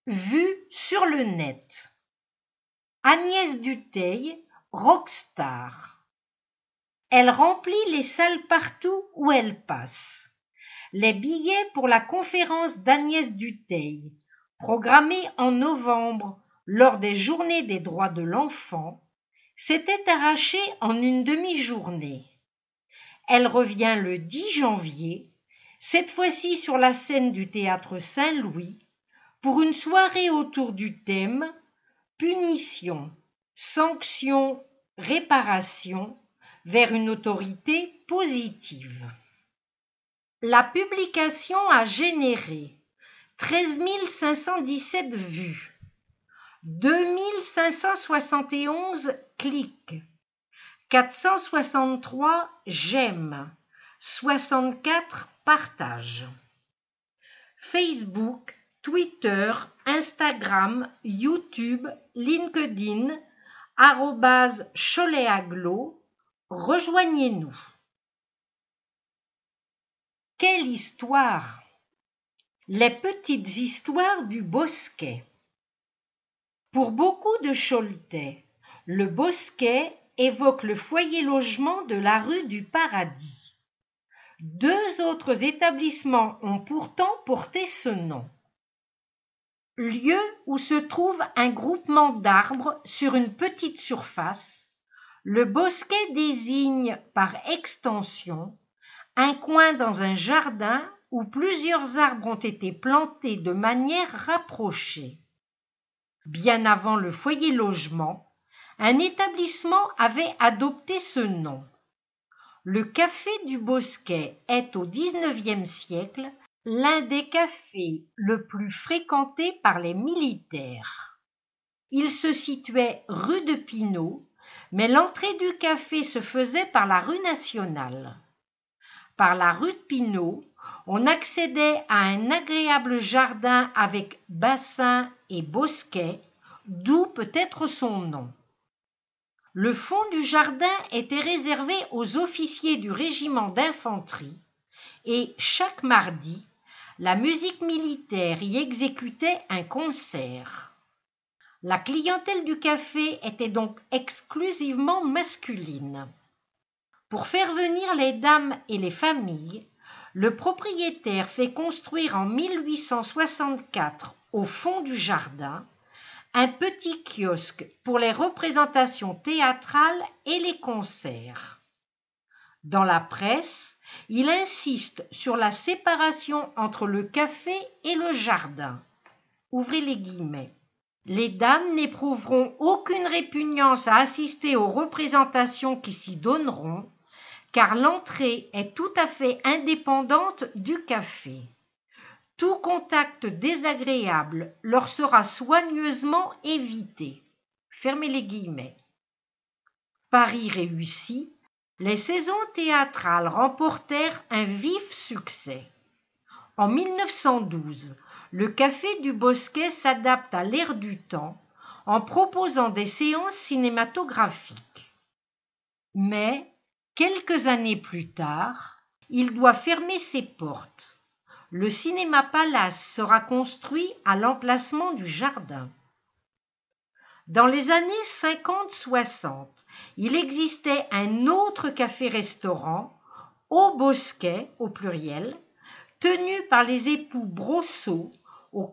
Vue sur le net. Agnès Dutheil, rockstar. Elle remplit les salles partout où elle passe. Les billets pour la conférence d'Agnès Dutheil, programmée en novembre lors des Journées des droits de l'enfant, s'étaient arrachés en une demi-journée. Elle revient le 10 janvier, cette fois-ci sur la scène du théâtre Saint-Louis, pour une soirée autour du thème « Punition, sanction, réparation vers une autorité positive ». La publication a généré 13 517 vues, 2 571 clics, 463 j'aime, 64 partages. Facebook, Twitter, Instagram, YouTube, LinkedIn, @choletaglo, rejoignez-nous. Quelle histoire! Les petites histoires du Bosquet. Pour beaucoup de Choletais, le Bosquet évoque le foyer logement de la rue du Paradis. 2 autres établissements ont pourtant porté ce nom. Lieu où se trouve un groupement d'arbres sur une petite surface, le Bosquet désigne, par extension, un coin dans un jardin où plusieurs arbres ont été plantés de manière rapprochée. Bien avant le foyer logement, un établissement avait adopté ce nom. Le café du Bosquet est au XIXe siècle l'un des cafés le plus fréquentés par les militaires. Il se situait rue de Pinault, mais l'entrée du café se faisait par la rue nationale. Par la rue de Pinault, on accédait à un agréable jardin avec bassin et bosquet, d'où peut-être son nom. Le fond du jardin était réservé aux officiers du régiment d'infanterie et chaque mardi, la musique militaire y exécutait un concert. La clientèle du café était donc exclusivement masculine. Pour faire venir les dames et les familles, le propriétaire fait construire en 1864 au fond du jardin un petit kiosque pour les représentations théâtrales et les concerts. Dans la presse, il insiste sur la séparation entre le café et le jardin. Ouvrez les guillemets. Les dames n'éprouveront aucune répugnance à assister aux représentations qui s'y donneront, car l'entrée est tout à fait indépendante du café. Tout contact désagréable leur sera soigneusement évité. Fermez les guillemets. Paris réussi, les saisons théâtrales remportèrent un vif succès. En 1912, le Café du Bosquet s'adapte à l'ère du temps en proposant des séances cinématographiques. Mais, quelques années plus tard, il doit fermer ses portes. Le cinéma Palace sera construit à l'emplacement du jardin. Dans les années 50-60, il existait un autre café-restaurant, au Bosquet au pluriel, tenu par les époux Brosseau au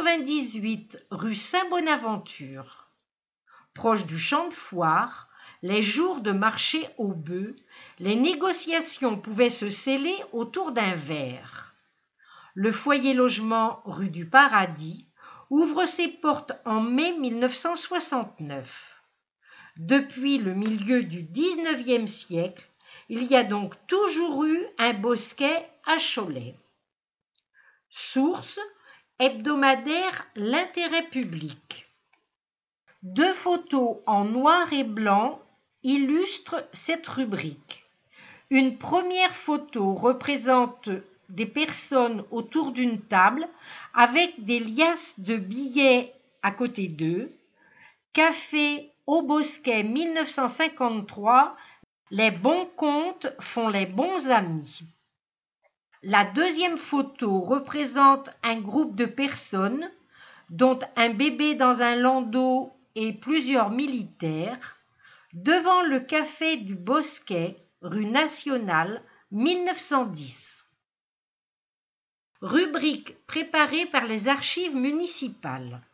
98 rue Saint-Bonaventure. Proche du champ de foire, les jours de marché aux bœufs, les négociations pouvaient se sceller autour d'un verre. Le foyer logement rue du Paradis ouvre ses portes en mai 1969. Depuis le milieu du XIXe siècle, il y a donc toujours eu un Bosquet à Cholet. Source: hebdomadaire L'Intérêt public. 2 photos en noir et blanc illustrent cette rubrique. Une première photo représente des personnes autour d'une table avec des liasses de billets à côté d'eux. Café au Bosquet 1953, les bons comptes font les bons amis. La deuxième photo représente un groupe de personnes, dont un bébé dans un landau et plusieurs militaires, devant le café du Bosquet, rue Nationale, 1910. Rubrique préparée par les archives municipales.